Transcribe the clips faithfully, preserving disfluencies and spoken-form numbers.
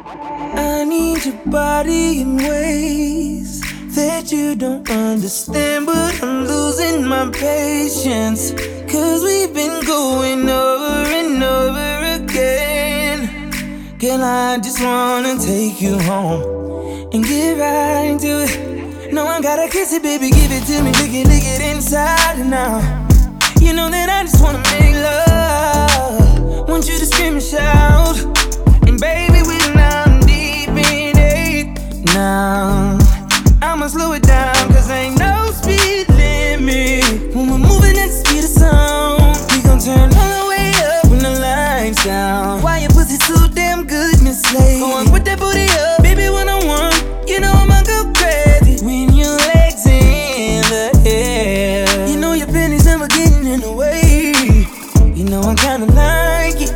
I need your body in ways that you don't understand, but I'm losing my patience. Cause we've been going over and over again. Girl, I just wanna take you home and get right into it. No, I gotta kiss it, baby, give it to me, lick it, lick it inside and out. You know that I just wanna make love, want you to scream and shout. And baby, we now deep in it. Now I'ma slow it down, cause ain't no speed limit. When we're moving at the speed of sound, we gon' turn all the way up when the lights down. Why your pussy so damn good, Miss Lady? Go on, put that booty up, baby, when I want. You know I'ma go crazy when your legs in the air. You know your panties never getting in the way. You know I kinda like it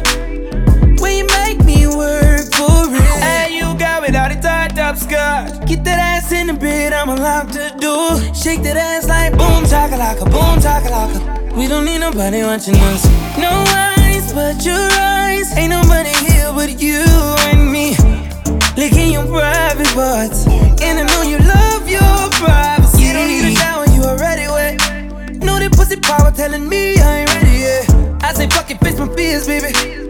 when you make me work for it. Hey, you got without a tied up skirt. Get that ass in the bed, I'ma lock the door. Shake that ass like boom chakalaka, boom chakalaka. We don't need nobody watching us. No eyes but your eyes. Ain't nobody here but you and me. Licking your private parts, and I know you love your privacy. You don't need a shower, you already wet. Know that pussy power telling me I ain't ready yet. I say fuck it, face my fears, baby.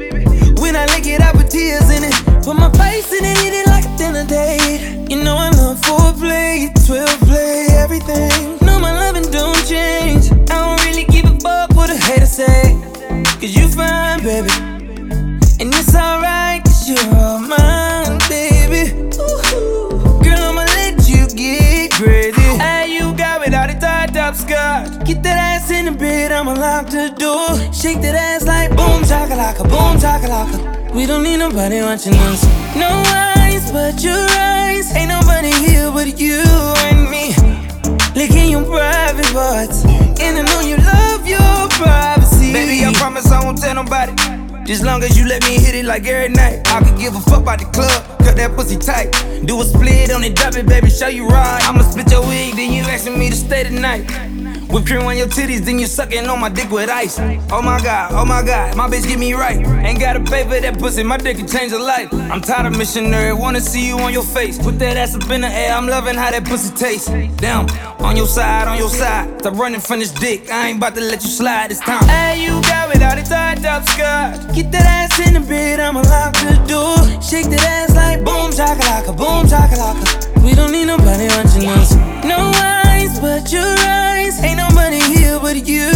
When I lick it, I put tears in it. Put my face in it, eat it like a dinner date. You know I love foreplay, twelve play, everything. No, my loving don't change. I don't really give a fuck what a hater say. Cause you fine, baby. And it's alright, cause you're all mine, baby. Ooh, girl, I'ma let you get crazy. Hey, you got without a tied up skirt. Get that ass in the bed, I'ma lock the door. Shake that ass like boom chakalaka, boom chakalaka. We don't need nobody watching us. No eyes but your eyes. Ain't nobody here but you and me. Licking your private parts, and I know you love your privacy. Baby, I promise I won't tell nobody. Just long as you let me hit it like every night. I could give a fuck about the club, cut that pussy tight. Do a split on it, drop it, baby, show you right. I'ma split your wig, then you asking me to stay tonight. Whip cream on your titties, then you sucking on my dick with ice. Oh my god, oh my god, my bitch get me right. Ain't gotta pay for that pussy, my dick can change a life. I'm tired of missionary, wanna see you on your face. Put that ass up in the air, I'm loving how that pussy tastes. Damn, on your side, on your side. Stop running from this dick, I ain't about to let you slide this time. Hey, you got without a tied up skirt. Get that ass in the bed, I'ma lock the door. Shake that ass like boom chakalaka, boom chakalaka. We don't need nobody watching us. No eyes but your eyes. Ain't nobody here but you